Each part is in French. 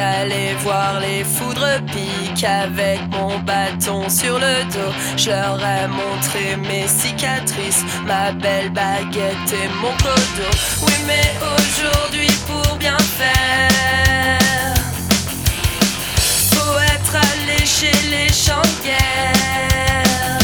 aller voir les foudres piques avec mon bâton sur le dos. Je leur ai montré mes cicatrices, ma belle baguette et mon codo. Oui, mais aujourd'hui pour bien faire, faut être allé chez les champs de guerre.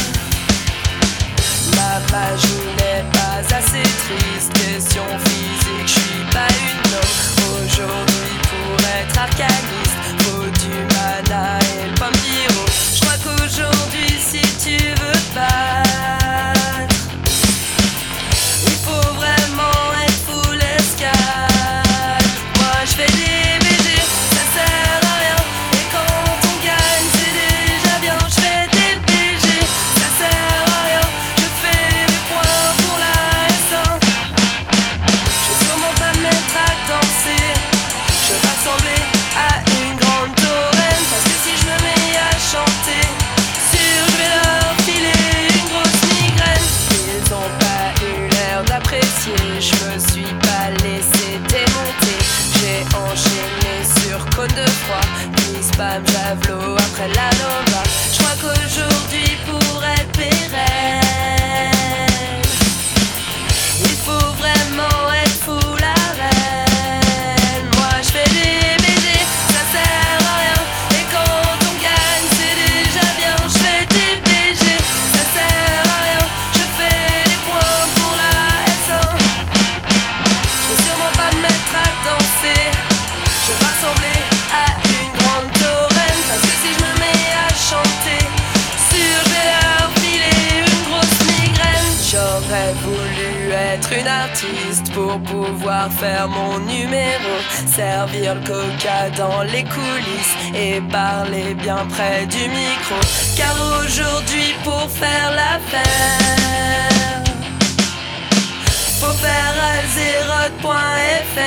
Ma joue n'est pas assez triste, question physique, j'suis pas une homme. Aujourd'hui pour être arcaniste, faut du mana et le pomme d'hiro. J'crois qu'aujourd'hui si tu veux battre, il faut vraiment être full escale. Moi j'fais des BG, ça sert à rien, et quand on gagne c'est déjà bien. J'fais des BG, ça sert à rien, je fais mes points pour la S1. Je vais sûrement pas me mettre à danser, je vais pas ressembler à une grande taureine, parce que si je me mets à chanter, sûr je vais leur filer une grosse migraine. Ils ont pas eu l'air d'apprécier, je me suis pas laissé démonter. J'ai enchaîné sur côte de froid, puis spam javelot après la nova. Je crois qu'aujourd'hui pour être pérenne, il faut vraiment être fou la reine. Moi je fais des BG, ça sert à rien, et quand on gagne c'est déjà bien. Je fais des BG, ça sert à rien, je fais les points pour la S1. Je vais sûrement pas me mettre à danser, je vais pas ressembler à une grande taureine, parce que si je me mets à chanter, sûr je vais leur filer une grosse migraine. J'aurais voulu être une artiste pour pouvoir faire mon numéro, servir le coca dans les coulisses et parler bien près du micro. Car aujourd'hui pour faire l'affaire, faut faire alzerod.fr.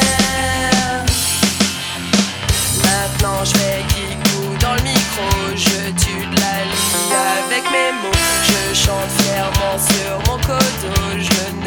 Maintenant je fais kikou dans le micro, je tue de la lie avec mes mots. Je chante fièrement sur mon codo, je